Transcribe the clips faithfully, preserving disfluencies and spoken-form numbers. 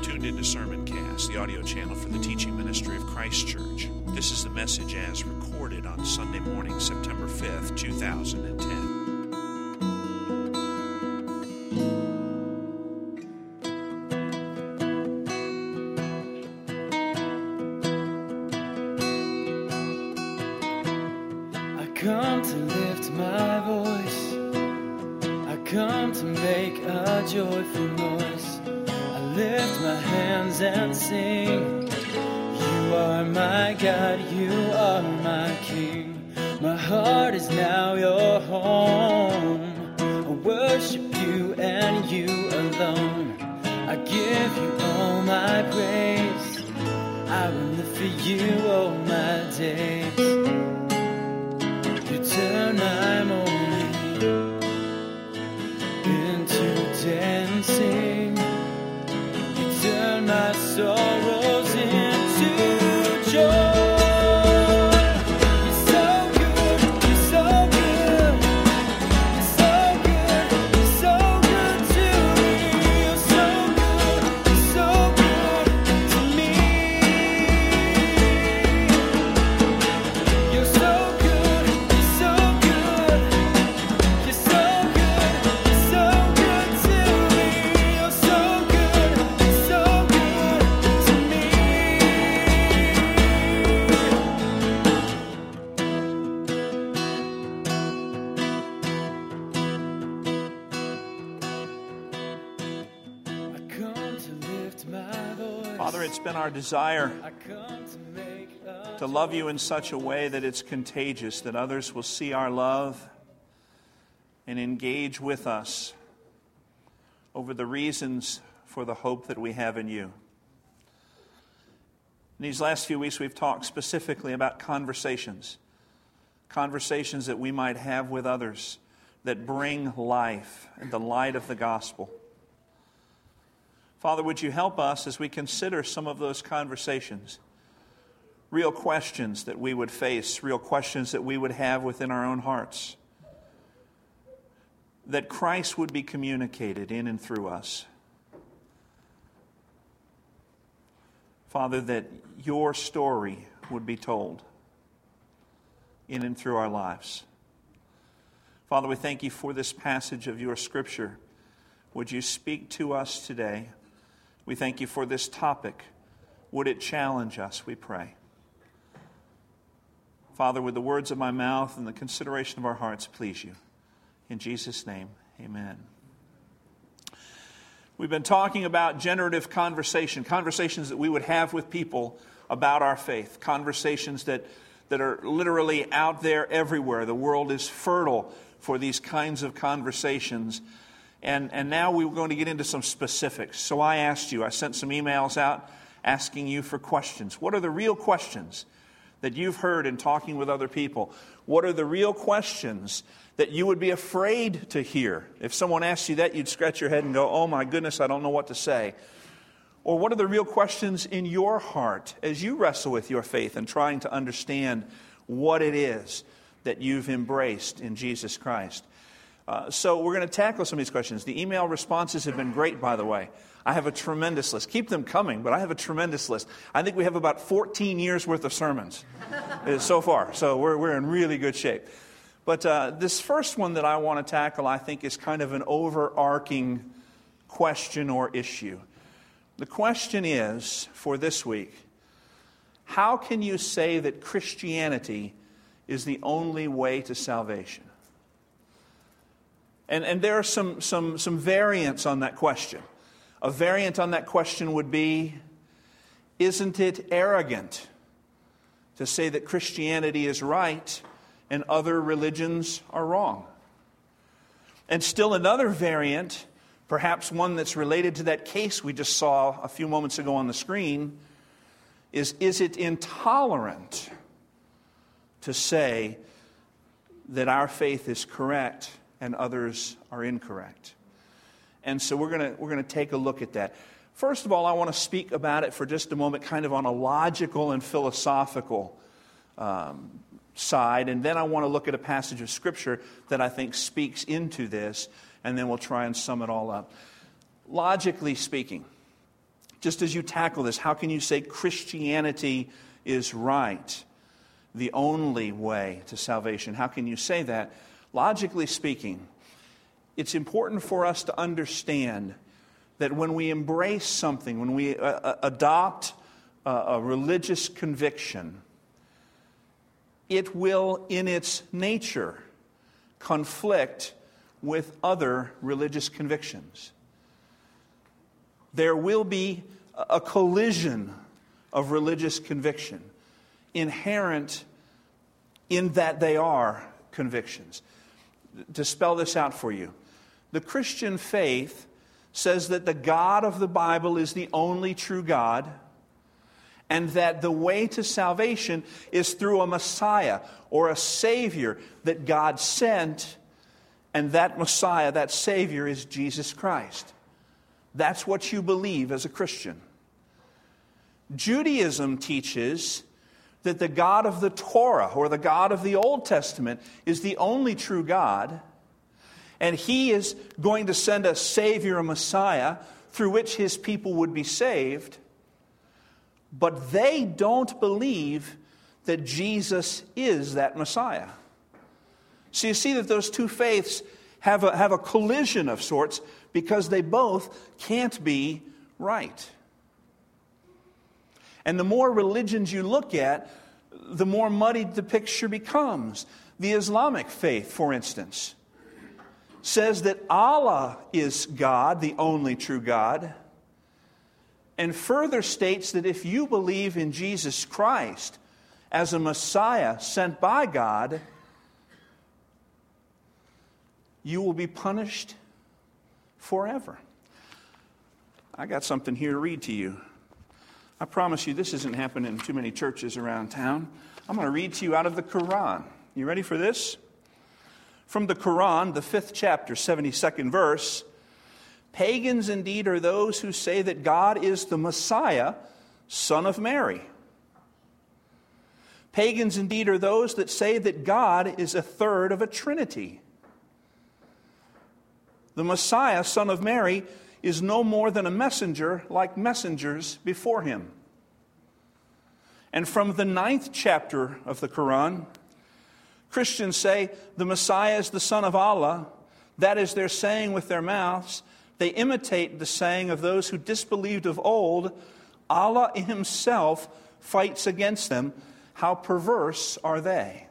tuned into Sermoncast, the audio channel for the teaching ministry of Christ Church. This is the message as recorded on Sunday morning, September fifth, two thousand ten. I come to lift my voice. I come to make a joyful noise. I lift my hands and sing. You are my God, you are my King. My heart is now your home. I worship you and you alone. I give you all my praise. I will live for you all my days. You turn my mourning into dancing. You turn my sorrows into joy. You're so good, you're so good. You're so good, you're so good to me. You're so good, you're so good to me. You're so good, you're so good. You're so good, you're so good to me. You're so good, you're so good to me. I come to lift my voice. Father, it's been our desire I come to make a to love you in such a way that it's contagious, that others will see our love and engage with us over the reasons for the hope that we have in you. In these last few weeks, we've talked specifically about conversations, conversations that we might have with others that bring life and the light of the gospel. Father, would you help us as we consider some of those conversations? Real questions that we would face, real questions that we would have within our own hearts. That Christ would be communicated in and through us. Father, that your story would be told in and through our lives. Father, we thank you for this passage of your Scripture. Would you speak to us today? We thank you for this topic. Would it challenge us, we pray. Father, with the words of my mouth and the consideration of our hearts, please you. In Jesus' name, amen. We've been talking about generative conversation, conversations that we would have with people about our faith, conversations that, that are literally out there everywhere. The world is fertile for these kinds of conversations. And, and now we're going to get into some specifics. So I asked you, I sent some emails out asking you for questions. What are the real questions that you've heard in talking with other people? What are the real questions that you would be afraid to hear? If someone asked you that, you'd scratch your head and go, oh my goodness, I don't know what to say. Or what are the real questions in your heart as you wrestle with your faith and trying to understand what it is that you've embraced in Jesus Christ? Uh, so we're going to tackle some of these questions. The email responses have been great, by the way. I have a tremendous list. Keep them coming, but I have a tremendous list. I think we have about fourteen years worth of sermons uh, so far. So we're we're in really good shape. But uh, this first one that I want to tackle, I think, is kind of an overarching question or issue. The question is, for this week, how can you say that Christianity is the only way to salvation? And, and there are some, some, some variants on that question. A variant on that question would be, isn't it arrogant to say that Christianity is right and other religions are wrong? And still another variant, perhaps one that's related to that case we just saw a few moments ago on the screen, is, is it intolerant to say that our faith is correct and others are incorrect? And so we're going to we're going to take a look at that. First of all, I want to speak about it for just a moment, kind of on a logical and philosophical um, side, and then I want to look at a passage of Scripture that I think speaks into this, and then we'll try and sum it all up. Logically speaking, Just as you tackle this, how can you say Christianity is right, the only way to salvation? How can you say that? Logically speaking, it's important for us to understand that when we embrace something, when we uh, adopt a, a religious conviction, it will, in its nature, conflict with other religious convictions. There will be a collision of religious conviction inherent in that they are convictions. To spell this out for you, the Christian faith says that the God of the Bible is the only true God, and that the way to salvation is through a Messiah or a Savior that God sent, and that Messiah, that Savior, is Jesus Christ. That's what you believe as a Christian. Judaism teaches that the God of the Torah, or the God of the Old Testament, is the only true God, and He is going to send a Savior, a Messiah, through which His people would be saved. But they don't believe that Jesus is that Messiah. So you see that those two faiths have a, have a collision of sorts because they both can't be right. And the more religions you look at, the more muddied the picture becomes. The Islamic faith, for instance, says that Allah is God, the only true God, and further states that if you believe in Jesus Christ as a Messiah sent by God, you will be punished forever. I got something here to read to you. I promise you this isn't happening in too many churches around town. I'm going to read to you out of the Quran. You ready for this? From the Quran, the fifth chapter, seventy-second verse. Pagans indeed are those who say that God is the Messiah, son of Mary. Pagans indeed are those that say that God is a third of a trinity. The Messiah, son of Mary, is no more than a messenger like messengers before him. And from the ninth chapter of the Quran, Christians say the Messiah is the Son of Allah. That is their saying with their mouths. They imitate the saying of those who disbelieved of old. Allah Himself fights against them. How perverse are they?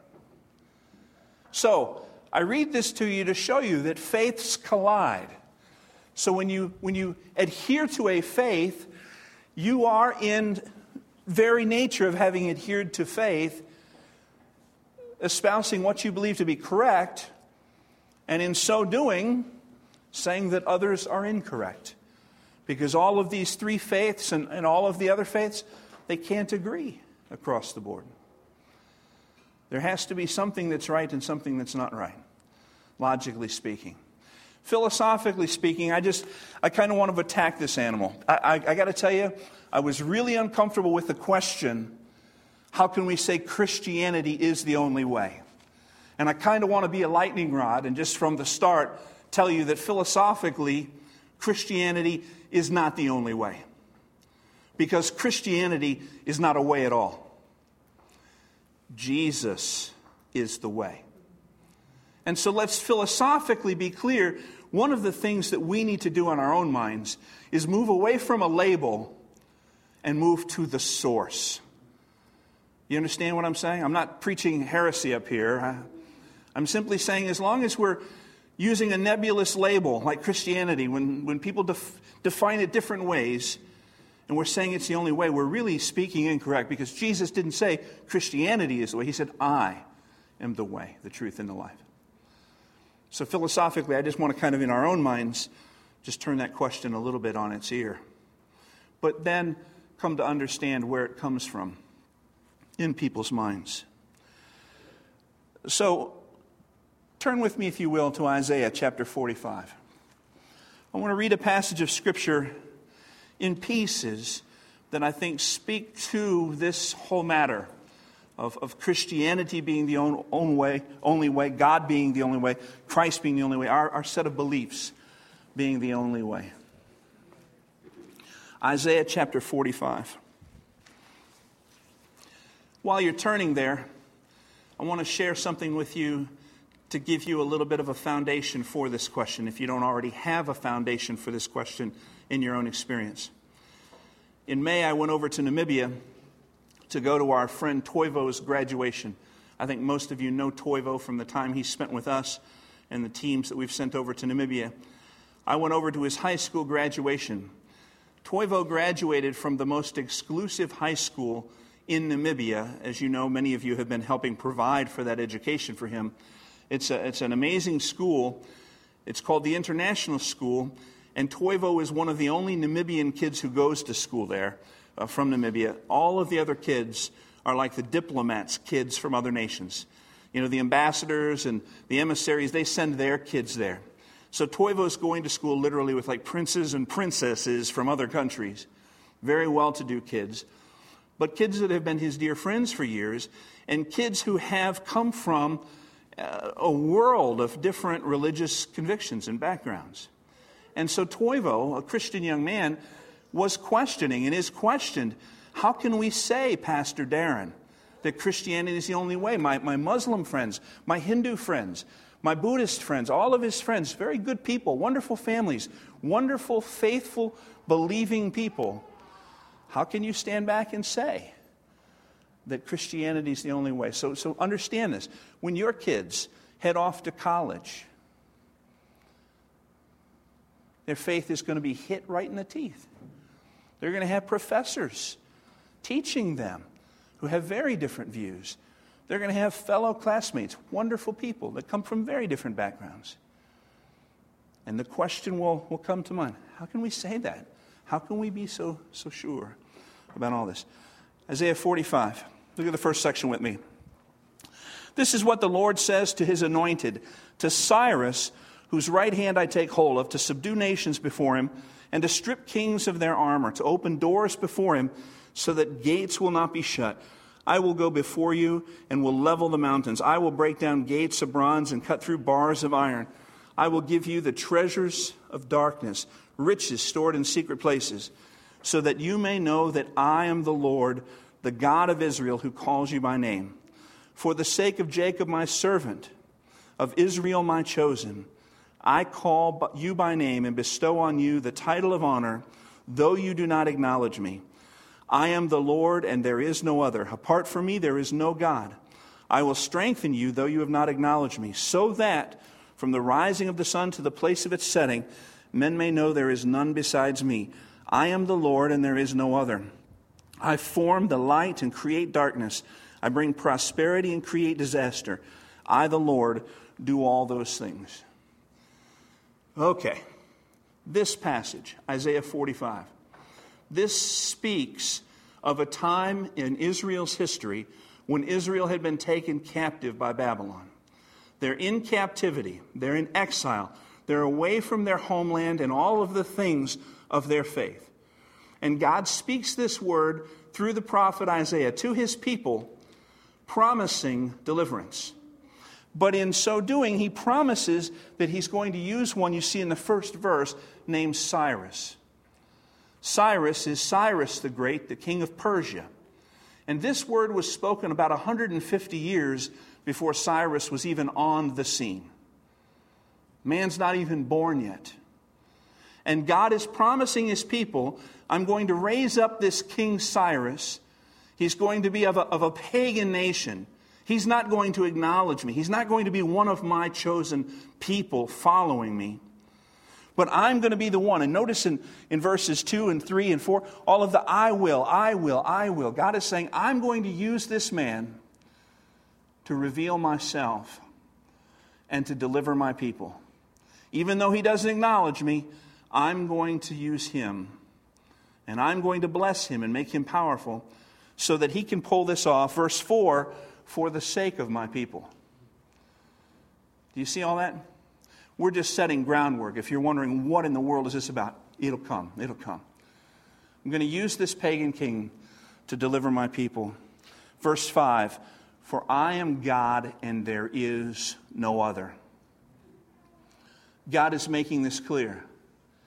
So, I read this to you to show you that faiths collide. So when you when you adhere to a faith, you are in very nature of having adhered to faith, espousing what you believe to be correct, and in so doing, saying that others are incorrect. Because all of these three faiths and, and all of the other faiths, they can't agree across the board. There has to be something that's right and something that's not right, logically speaking. Philosophically speaking, I just, I kind of want to attack this animal. I, I, I got to tell you, I was really uncomfortable with the question, how can we say Christianity is the only way? And I kind of want to be a lightning rod and just from the start tell you that philosophically, Christianity is not the only way. Because Christianity is not a way at all. Jesus is the way. And so let's philosophically be clear. One of the things that we need to do on our own minds is move away from a label and move to the source. You understand what I'm saying? I'm not preaching heresy up here. I'm simply saying as long as we're using a nebulous label like Christianity, when, when people def, define it different ways, and we're saying it's the only way, we're really speaking incorrect because Jesus didn't say Christianity is the way. He said, I am the way, the truth, and the life. So philosophically, I just want to kind of in our own minds just turn that question a little bit on its ear. But then come to understand where it comes from in people's minds. So turn with me, if you will, to Isaiah chapter forty-five. I want to read a passage of Scripture in pieces that I think speak to this whole matter of, of Christianity being the own, own way, only way, God being the only way, Christ being the only way, our, our set of beliefs being the only way. Isaiah chapter forty-five. While you're turning there, I want to share something with you to give you a little bit of a foundation for this question, if you don't already have a foundation for this question in your own experience. In May, I went over to Namibia to go to our friend Toivo's graduation. I think most of you know Toivo from the time he spent with us and the teams that we've sent over to Namibia. I went over to his high school graduation. Toivo graduated from the most exclusive high school in Namibia. As you know, many of you have been helping provide for that education for him. It's a, it's an amazing school. It's called the International School, and Toivo is one of the only Namibian kids who goes to school there uh, from Namibia. All of the other kids are like the diplomats' kids from other nations. You know, the ambassadors and the emissaries, they send their kids there. So Toivo's going to school literally with like princes and princesses from other countries. Very well-to-do kids. But kids that have been his dear friends for years, and kids who have come from uh, a world of different religious convictions and backgrounds. And so Toivo, a Christian young man, was questioning and is questioned, how can we say, Pastor Darren, that Christianity is the only way? My, my Muslim friends, my Hindu friends, my Buddhist friends, all of his friends, very good people, wonderful families, wonderful, faithful, believing people. How can you stand back and say that Christianity is the only way? So, so understand this. When your kids head off to college, their faith is going to be hit right in the teeth. They're going to have professors teaching them who have very different views. They're going to have fellow classmates, wonderful people that come from very different backgrounds. And the question will, will come to mind, how can we say that? How can we be so, so sure about all this? Isaiah forty-five. Look at the first section with me. This is what the Lord says to his anointed, to Cyrus, whose right hand I take hold of, to subdue nations before him, and to strip kings of their armor, to open doors before him, so that gates will not be shut. I will go before you and will level the mountains. I will break down gates of bronze and cut through bars of iron. I will give you the treasures of darkness, riches stored in secret places, so that you may know that I am the Lord, the God of Israel, who calls you by name. For the sake of Jacob my servant, of Israel my chosen, I call you by name and bestow on you the title of honor, though you do not acknowledge me. I am the Lord, and there is no other. Apart from me, there is no God. I will strengthen you, though you have not acknowledged me, so that from the rising of the sun to the place of its setting, men may know there is none besides me. I am the Lord, and there is no other. I form the light and create darkness. I bring prosperity and create disaster. I, the Lord, do all those things. Okay, this passage, Isaiah forty-five, this speaks of a time in Israel's history when Israel had been taken captive by Babylon. They're in captivity. They're in exile. They're away from their homeland and all of the things of their faith. And God speaks this word through the prophet Isaiah to his people, promising deliverance. But in so doing, he promises that he's going to use one you see in the first verse named Cyrus. Cyrus is Cyrus the Great, the king of Persia. And this word was spoken about one hundred fifty years before Cyrus was even on the scene. Man's not even born yet. And God is promising his people, I'm going to raise up this King Cyrus. He's going to be of a, of a pagan nation. He's not going to acknowledge me. He's not going to be one of my chosen people following me. But I'm going to be the one. And notice in, in verses two and three and four, all of the I will, I will, I will. God is saying, I'm going to use this man to reveal myself and to deliver my people. Even though he doesn't acknowledge me, I'm going to use him. And I'm going to bless him and make him powerful so that he can pull this off. Verse four, for the sake of my people. Do you see all that? We're just setting groundwork. If you're wondering what in the world is this about, it'll come. It'll come. I'm going to use this pagan king to deliver my people. Verse five, for I am God and there is no other. God is making this clear.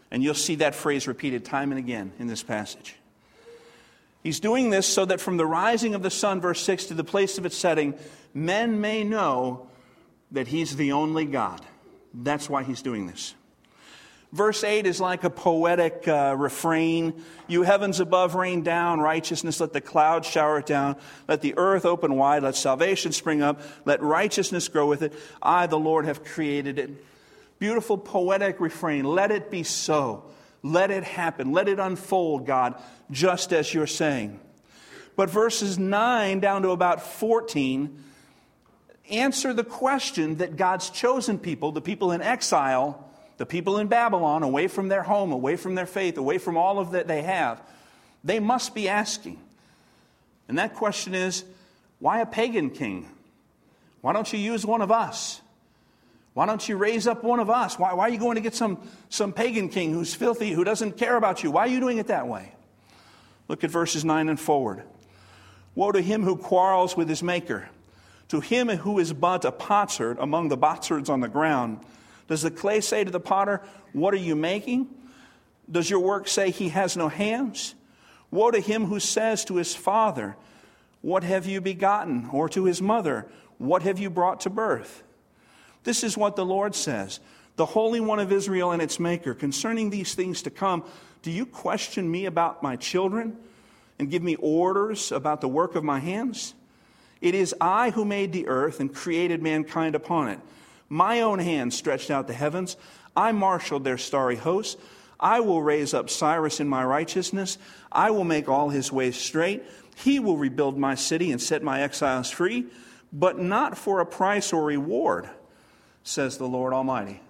And you'll see that phrase repeated time and again in this passage. He's doing this so that from the rising of the sun, verse six, to the place of its setting, men may know that He's the only God. That's why He's doing this. Verse eight is like a poetic uh, refrain. You heavens above rain down righteousness, let the clouds shower it down. Let the earth open wide, let salvation spring up. Let righteousness grow with it. I, the Lord, have created it. Beautiful poetic refrain. Let it be so. Let it happen. Let it unfold, God, just as you're saying. But verses nine down to about fourteen answer the question that God's chosen people, the people in exile, the people in Babylon, away from their home, away from their faith, away from all of that they have, they must be asking. And that question is, why a pagan king? Why don't you use one of us? Why don't you raise up one of us? Why, why are you going to get some, some pagan king who's filthy, who doesn't care about you? Why are you doing it that way? Look at verses nine and forward. Woe to him who quarrels with his maker, to him who is but a potsherd among the potsherds on the ground. Does the clay say to the potter, what are you making? Does your work say he has no hands? Woe to him who says to his father, what have you begotten? Or to his mother, what have you brought to birth? This is what the Lord says, the Holy One of Israel and its Maker, concerning these things to come. Do you question me about my children and give me orders about the work of my hands? It is I who made the earth and created mankind upon it. My own hand stretched out the heavens. I marshaled their starry hosts. I will raise up Cyrus in my righteousness. I will make all his ways straight. He will rebuild my city and set my exiles free, but not for a price or reward, says the Lord Almighty.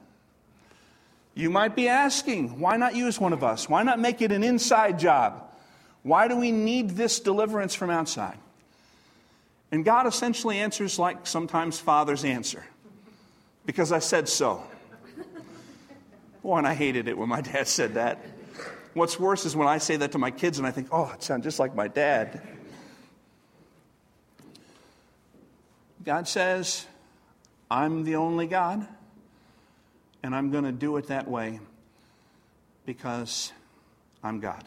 You might be asking, why not use one of us? Why not make it an inside job? Why do we need this deliverance from outside? And God essentially answers like sometimes fathers answer. Because I said so. Boy, and I hated it when my dad said that. What's worse is when I say that to my kids and I think, oh, it sounds just like my dad. God says, I'm the only God, and I'm going to do it that way because I'm God.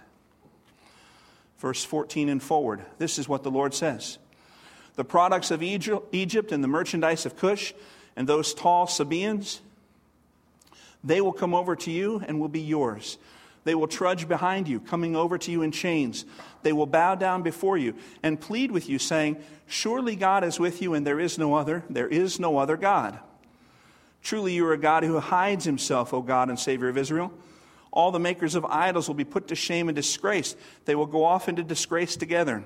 Verse fourteen and forward, this is what the Lord says. The products of Egypt and the merchandise of Cush and those tall Sabaeans, they will come over to you and will be yours. They will trudge behind you, coming over to you in chains. They will bow down before you and plead with you, saying, surely God is with you and there is no other. There is no other God. Truly you are a God who hides himself, O God and Savior of Israel. All the makers of idols will be put to shame and disgrace. They will go off into disgrace together.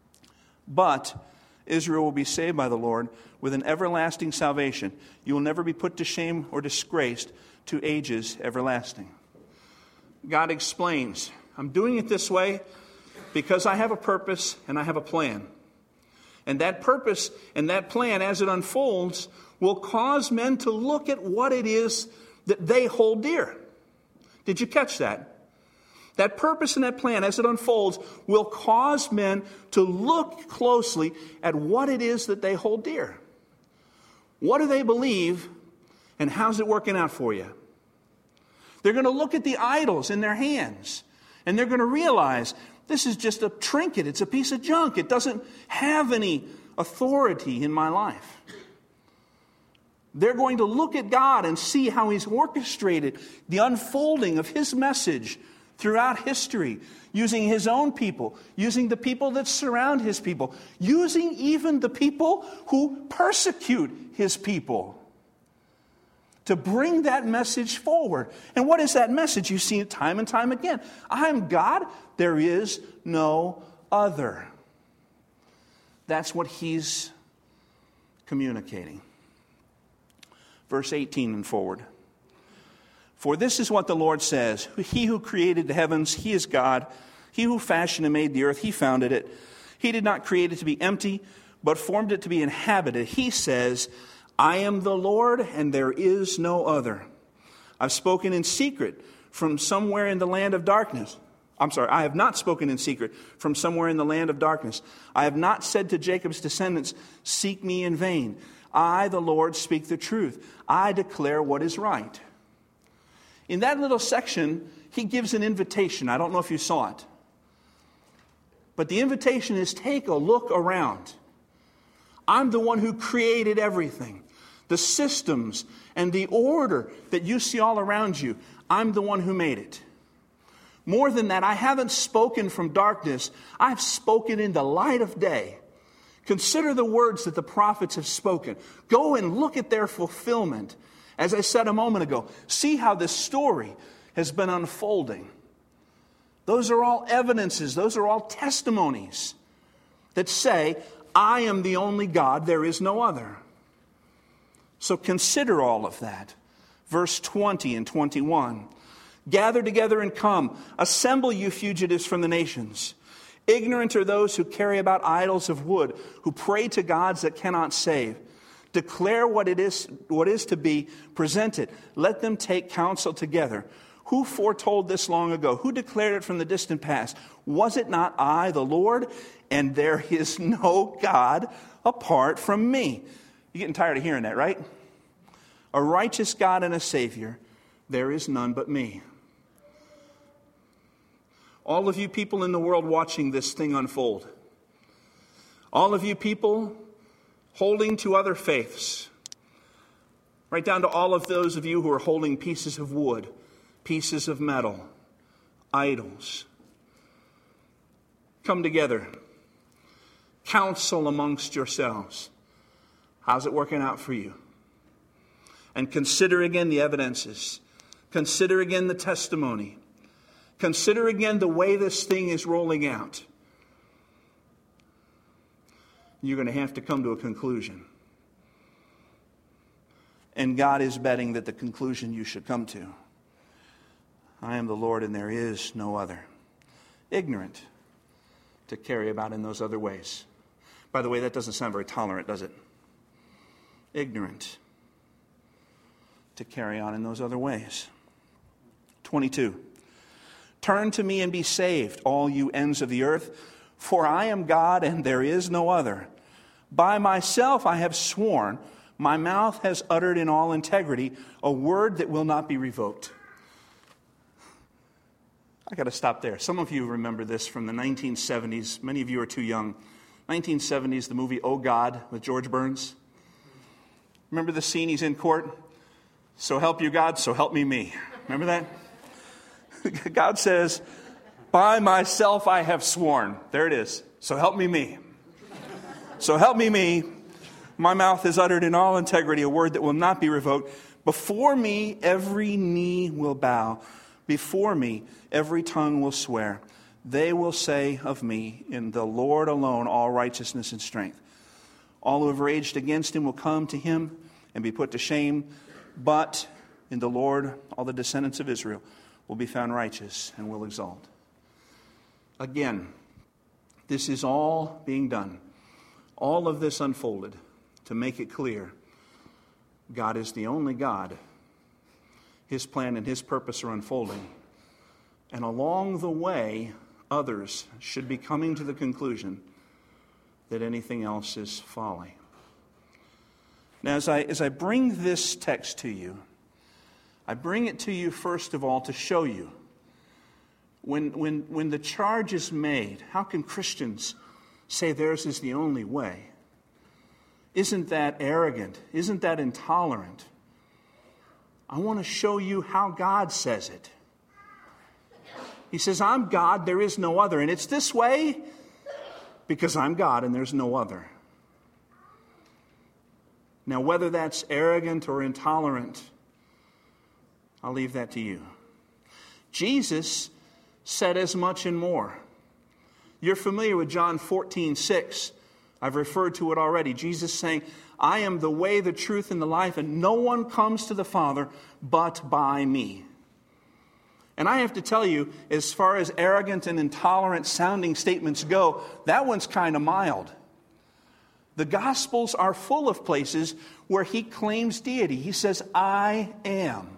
But Israel will be saved by the Lord with an everlasting salvation. You will never be put to shame or disgraced to ages everlasting. God explains, I'm doing it this way because I have a purpose and I have a plan. And that purpose and that plan, as it unfolds, will cause men to look at what it is that they hold dear. Did you catch that? That purpose and that plan, as it unfolds, will cause men to look closely at what it is that they hold dear. What do they believe, and how's it working out for you? They're going to look at the idols in their hands, and they're going to realize this is just a trinket. It's a piece of junk. It doesn't have any authority in my life. They're going to look at God and see how He's orchestrated the unfolding of His message throughout history, using His own people, using the people that surround His people, using even the people who persecute His people to bring that message forward. And what is that message? You see it time and time again. I'm God, there is no other. That's what He's communicating. Verse eighteen and forward. For this is what the Lord says, He who created the heavens, He is God. He who fashioned and made the earth, He founded it. He did not create it to be empty, but formed it to be inhabited. He says, I am the Lord, and there is no other. I've spoken in secret from somewhere in the land of darkness. I'm sorry, I have not spoken in secret from somewhere in the land of darkness. I have not said to Jacob's descendants, seek me in vain. I, the Lord, speak the truth. I declare what is right. In that little section, he gives an invitation. I don't know if you saw it. But the invitation is, take a look around. I'm the one who created everything. The systems and the order that you see all around you, I'm the one who made it. More than that, I haven't spoken from darkness. I've spoken in the light of day. Consider the words that the prophets have spoken. Go and look at their fulfillment. As I said a moment ago, see how this story has been unfolding. Those are all evidences. Those are all testimonies that say, I am the only God. There is no other. So consider all of that. Verse twenty and twenty-one. Gather together and come. Assemble, you fugitives from the nations. Ignorant are those who carry about idols of wood, who pray to gods that cannot save. Declare what it is, what is to be presented. Let them take counsel together. Who foretold this long ago? Who declared it from the distant past? Was it not I, the Lord? And there is no God apart from me. You're getting tired of hearing that, right? A righteous God and a Savior. There is none but me. All of you people in the world watching this thing unfold. All of you people holding to other faiths. Right down to all of those of you who are holding pieces of wood, pieces of metal, idols. Come together. Counsel amongst yourselves. How's it working out for you? And consider again the evidences. Consider again the testimony. Consider again the way this thing is rolling out. You're going to have to come to a conclusion. And God is betting that the conclusion you should come to. I am the Lord and there is no other. Ignorant to carry about in those other ways. By the way, that doesn't sound very tolerant, does it? Ignorant to carry on in those other ways. twenty-two. Turn to me and be saved, all you ends of the earth, for I am God and there is no other. By myself I have sworn, my mouth has uttered in all integrity a word that will not be revoked. I got to stop there. Some of you remember this from the nineteen seventies. Many of you are too young. nineteen seventies, the movie Oh God with George Burns. Remember the scene? He's in court. So help you God, so help me me. Remember that? God says, by myself I have sworn. There it is. So help me me. So help me me. My mouth has uttered in all integrity a word that will not be revoked. Before me every knee will bow. Before me every tongue will swear. They will say of me, in the Lord alone all righteousness and strength. All who have raged against him will come to him and be put to shame. But in the Lord all the descendants of Israel will be found righteous and will exalt. Again, this is all being done. All of this unfolded to make it clear God is the only God. His plan and his purpose are unfolding. And along the way, others should be coming to the conclusion that anything else is folly. Now, as I, as I bring this text to you, I bring it to you, first of all, to show you when, when, when the charge is made, how can Christians say theirs is the only way? Isn't that arrogant? Isn't that intolerant? I want to show you how God says it. He says, I'm God, there is no other. And it's this way because I'm God and there's no other. Now, whether that's arrogant or intolerant, I'll leave that to you. Jesus said as much and more. You're familiar with John fourteen six. I've referred to it already. Jesus saying, I am the way, the truth, and the life, and no one comes to the Father but by me. And I have to tell you, as far as arrogant and intolerant sounding statements go, that one's kind of mild. The Gospels are full of places where he claims deity. He says, I am.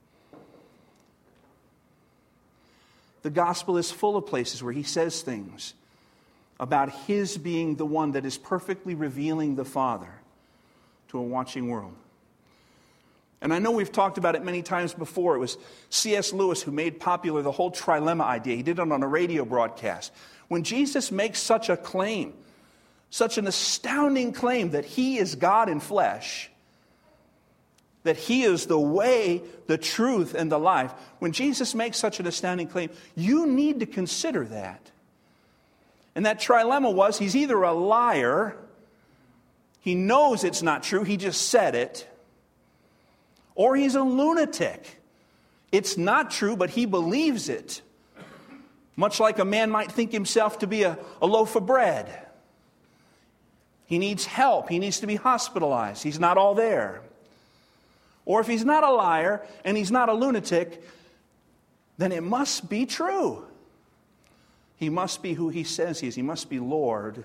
The Gospel is full of places where he says things about his being the one that is perfectly revealing the Father to a watching world. And I know we've talked about it many times before. It was C S Lewis who made popular the whole trilemma idea. He did it on a radio broadcast. When Jesus makes such a claim, such an astounding claim that he is God in flesh, that he is the way, the truth, and the life, when Jesus makes such an astounding claim, you need to consider that. And that trilemma was, he's either a liar, he knows it's not true, he just said it, or he's a lunatic. It's not true, but he believes it. Much like a man might think himself to be a, a loaf of bread. He needs help. He needs to be hospitalized. He's not all there. Or if he's not a liar and he's not a lunatic, then it must be true. He must be who he says he is. He must be Lord.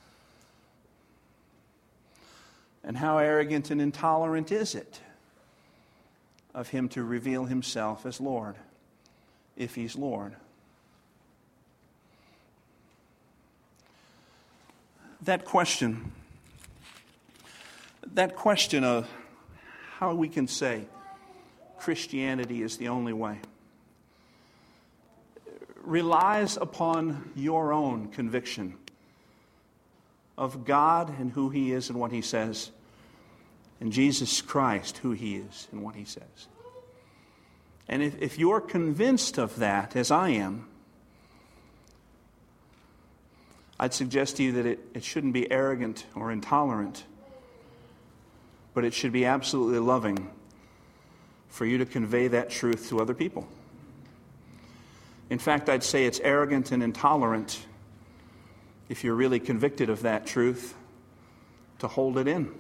And how arrogant and intolerant is it of him to reveal himself as Lord, if he's Lord? That question, that question of how we can say Christianity is the only way, relies upon your own conviction of God and who he is and what he says, and Jesus Christ, who he is and what he says. And if, if you're convinced of that, as I am, I'd suggest to you that it, it shouldn't be arrogant or intolerant, but it should be absolutely loving for you to convey that truth to other people. In fact, I'd say it's arrogant and intolerant, if you're really convicted of that truth, to hold it in.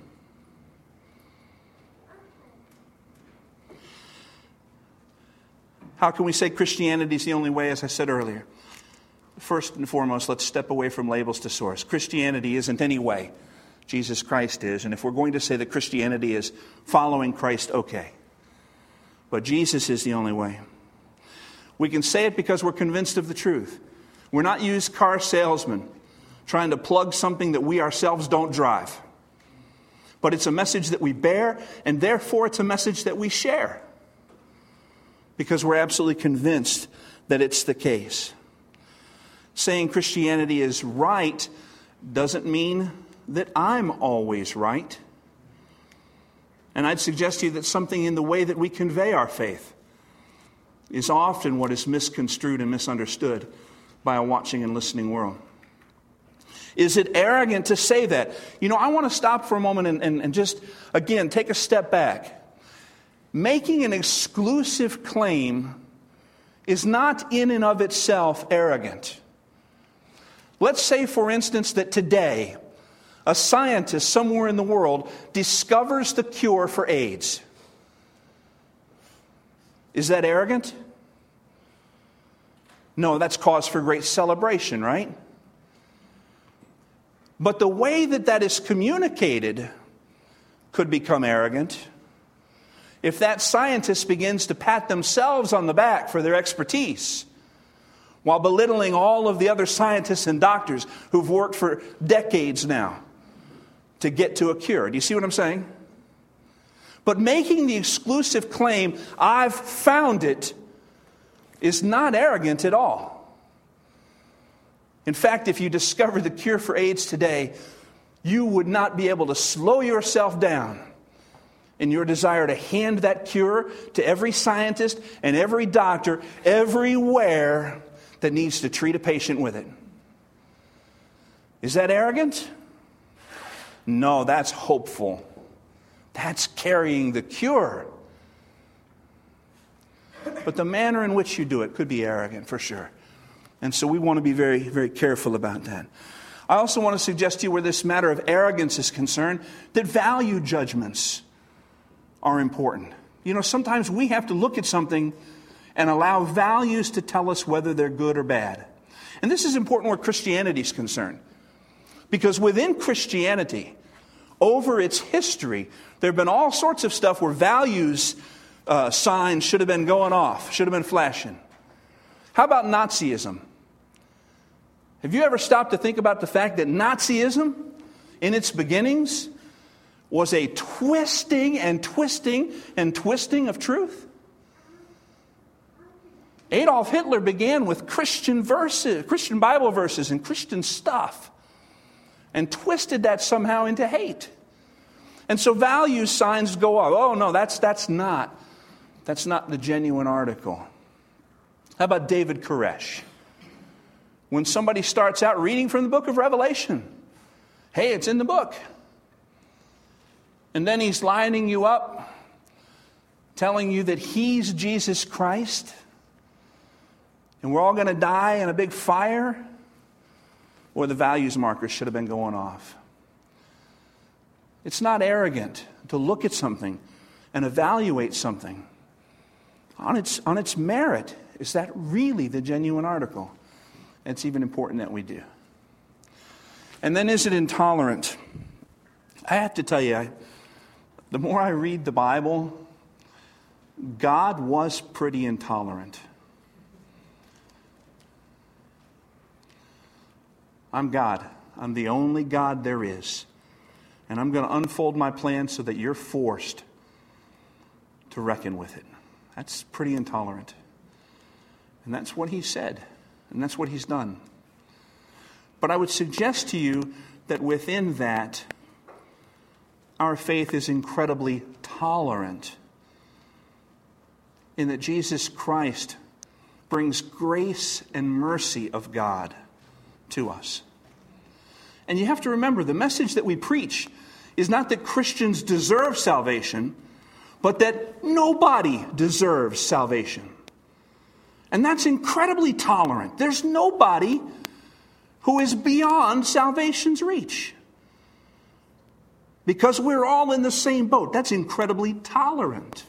How can we say Christianity is the only way, as I said earlier? First and foremost, let's step away from labels to source. Christianity isn't any way. Jesus Christ is. And if we're going to say that Christianity is following Christ, okay. But Jesus is the only way. We can say it because we're convinced of the truth. We're not used car salesmen trying to plug something that we ourselves don't drive. But it's a message that we bear, and therefore it's a message that we share. Because we're absolutely convinced that it's the case. Saying Christianity is right doesn't mean that I'm always right. And I'd suggest to you that something in the way that we convey our faith is often what is misconstrued and misunderstood by a watching and listening world. Is it arrogant to say that? You know, I want to stop for a moment and, and, and just, again, take a step back. Making an exclusive claim is not in and of itself arrogant. Let's say, for instance, that today a scientist somewhere in the world discovers the cure for AIDS. Is that arrogant? No, that's cause for great celebration, right? But the way that that is communicated could become arrogant if that scientist begins to pat themselves on the back for their expertise, while belittling all of the other scientists and doctors who've worked for decades now to get to a cure. Do you see what I'm saying? But making the exclusive claim, I've found it, is not arrogant at all. In fact, if you discover the cure for AIDS today, you would not be able to slow yourself down in your desire to hand that cure to every scientist and every doctor everywhere that needs to treat a patient with it. Is that arrogant? No, that's hopeful. That's carrying the cure. But the manner in which you do it could be arrogant, for sure. And so we want to be very, very careful about that. I also want to suggest to you, where this matter of arrogance is concerned, that value judgments are important. You know, sometimes we have to look at something and allow values to tell us whether they're good or bad. And this is important where Christianity is concerned. Because within Christianity, over its history, there have been all sorts of stuff where values uh, signs should have been going off, should have been flashing. How about Nazism? Have you ever stopped to think about the fact that Nazism, in its beginnings, was a twisting and twisting and twisting of truth. Adolf Hitler began with Christian verses, Christian Bible verses and Christian stuff, and twisted that somehow into hate. And so value signs go up. Oh no, that's that's not that's not the genuine article. How about David Koresh? When somebody starts out reading from the book of Revelation, hey, it's in the book. And then he's lining you up, telling you that he's Jesus Christ, and we're all going to die in a big fire, or the values markers should have been going off. It's not arrogant to look at something and evaluate something on its, on its merit. Is that really the genuine article? It's even important that we do. And then, is it intolerant? I have to tell you, I, the more I read the Bible, God was pretty intolerant. I'm God. I'm the only God there is. And I'm going to unfold my plan so that you're forced to reckon with it. That's pretty intolerant. And that's what he said. And that's what he's done. But I would suggest to you that within that, our faith is incredibly tolerant, in that Jesus Christ brings grace and mercy of God to us. And you have to remember, the message that we preach is not that Christians deserve salvation, but that nobody deserves salvation. And that's incredibly tolerant. There's nobody who is beyond salvation's reach, because we're all in the same boat. That's incredibly tolerant.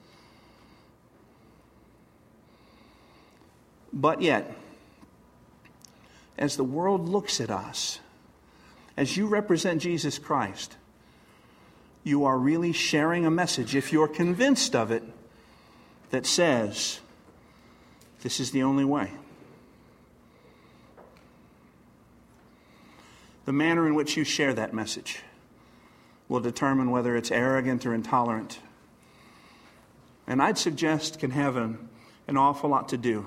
But yet, as the world looks at us, as you represent Jesus Christ, you are really sharing a message, if you're convinced of it, that says, this is the only way. The manner in which you share that message will determine whether it's arrogant or intolerant. And I'd suggest can have an, an awful lot to do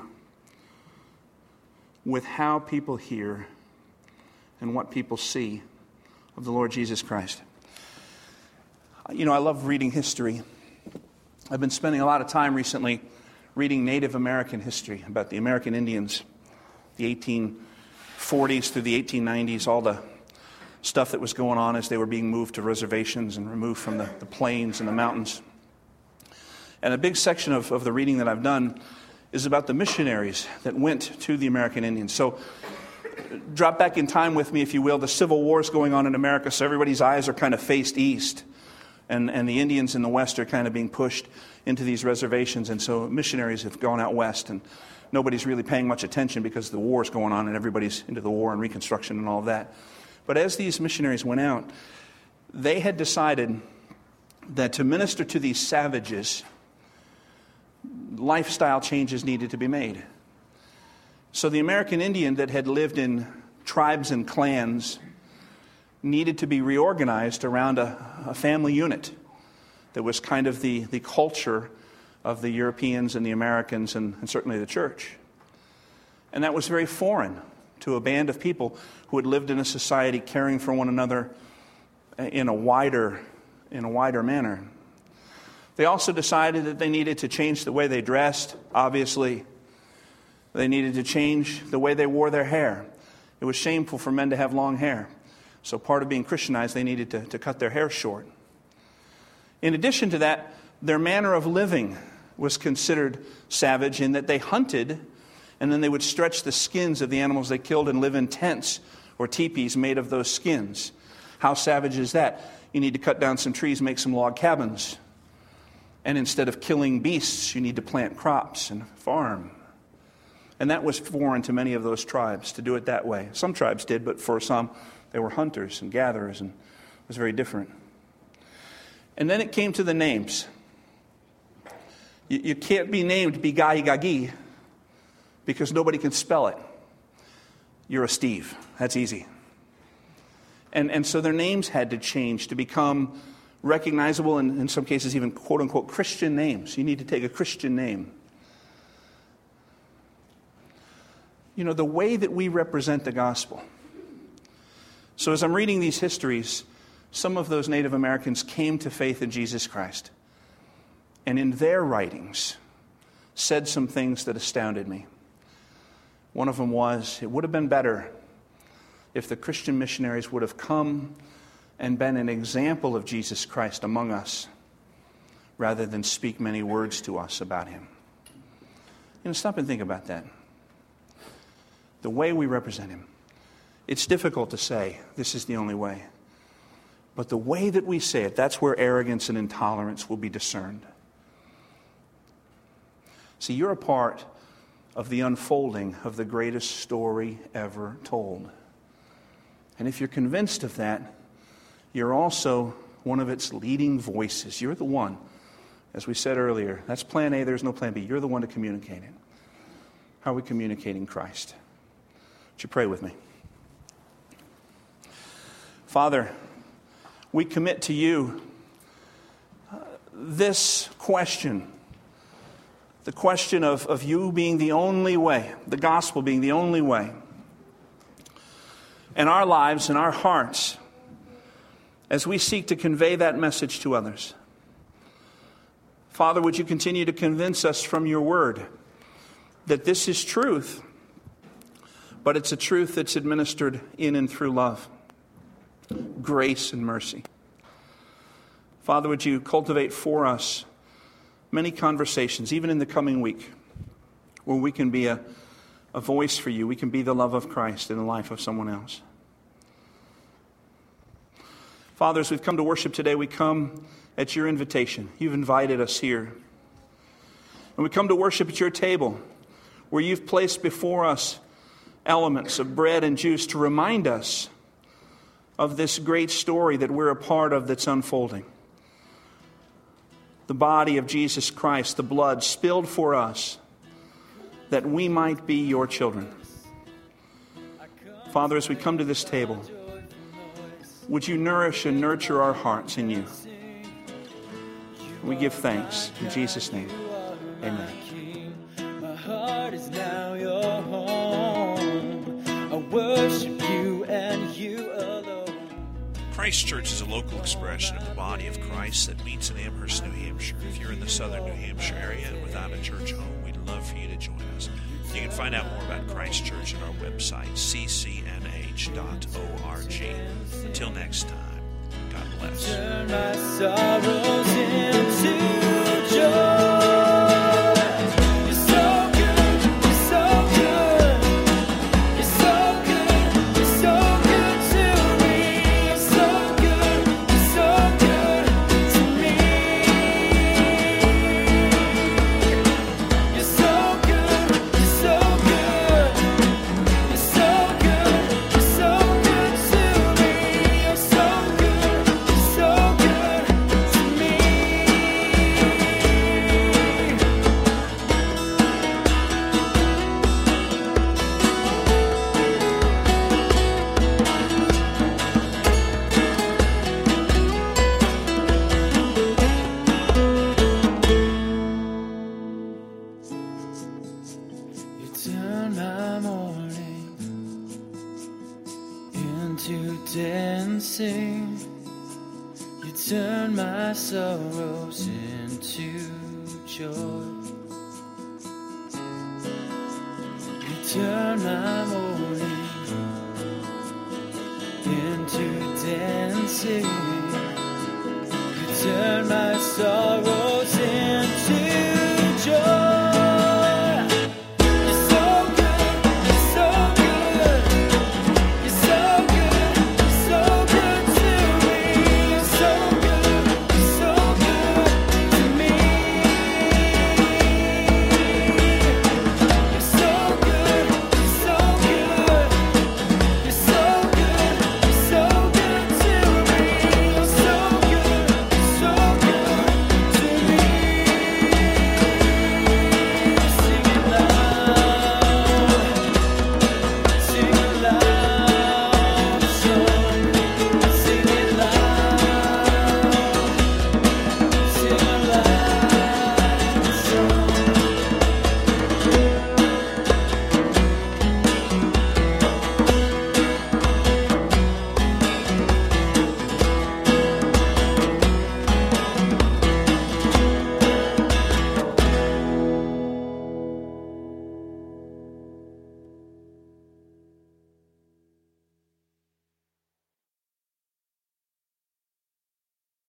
with how people hear and what people see of the Lord Jesus Christ. You know, I love reading history. I've been spending a lot of time recently reading Native American history about the American Indians, the eighteen forties through the eighteen nineties, all the stuff that was going on as they were being moved to reservations and removed from the, the plains and the mountains. And a big section of, of the reading that I've done is about the missionaries that went to the American Indians. So drop back in time with me, if you will. The Civil War is going on in America, so everybody's eyes are kind of faced east. And, and the Indians in the West are kind of being pushed into these reservations. And so missionaries have gone out west, and nobody's really paying much attention because the war's going on and everybody's into the war and Reconstruction and all of that. But as these missionaries went out, they had decided that to minister to these savages, lifestyle changes needed to be made. So the American Indian that had lived in tribes and clans needed to be reorganized around a, a family unit that was kind of the, the culture of the Europeans and the Americans and, and certainly the church. And that was very foreign to a band of people who had lived in a society caring for one another in a wider, in a wider manner. They also decided that they needed to change the way they dressed, obviously. They needed to change the way they wore their hair. It was shameful for men to have long hair. So part of being Christianized, they needed to, to cut their hair short. In addition to that, their manner of living was considered savage in that they hunted, and then they would stretch the skins of the animals they killed and live in tents or teepees made of those skins. How savage is that? You need to cut down some trees, make some log cabins. And instead of killing beasts, you need to plant crops and farm. And that was foreign to many of those tribes to do it that way. Some tribes did, but for some, they were hunters and gatherers, and it was very different. And then it came to the names. You, you can't be named Bigai-Gagi because nobody can spell it. You're a Steve. That's easy. And, and so their names had to change to become recognizable and in some cases even quote-unquote Christian names. You need to take a Christian name. You know, the way that we represent the gospel. So as I'm reading these histories, some of those Native Americans came to faith in Jesus Christ. And in their writings, said some things that astounded me. One of them was, it would have been better if the Christian missionaries would have come and been an example of Jesus Christ among us, rather than speak many words to us about him. You know, stop and think about that. The way we represent him. It's difficult to say, this is the only way. But the way that we say it, that's where arrogance and intolerance will be discerned. See, you're a part of the unfolding of the greatest story ever told. And if you're convinced of that, you're also one of its leading voices. You're the one, as we said earlier, that's plan A, there's no plan B. You're the one to communicate it. How are we communicating Christ? Would you pray with me? Father, we commit to you uh, this question. The question of, of you being the only way, the gospel being the only way. And our lives and our hearts, as we seek to convey that message to others. Father, would you continue to convince us from your word that this is truth, but it's a truth that's administered in and through love, grace and mercy. Father, would you cultivate for us many conversations, even in the coming week, where we can be a, a voice for you. We can be the love of Christ in the life of someone else. Father, as we've come to worship today, we come at your invitation. You've invited us here. And we come to worship at your table, where you've placed before us elements of bread and juice to remind us of this great story that we're a part of that's unfolding. The body of Jesus Christ, the blood spilled for us, that we might be your children. Father, as we come to this table, would you nourish and nurture our hearts in you? We give thanks in Jesus' name. Amen. My heart is now your home. I worship you and you alone. Christ Church is a local expression of the body of Christ that meets in Amherst, New Hampshire. If you're in the southern New Hampshire area and without a church home, we'd love for you to join us. You can find out more about Christ Church at our website, c c n h dot org. Until next time, God bless. Turn my sorrows into joy. Sorrows into joy. You turn my mourning into dancing. You turn my sorrows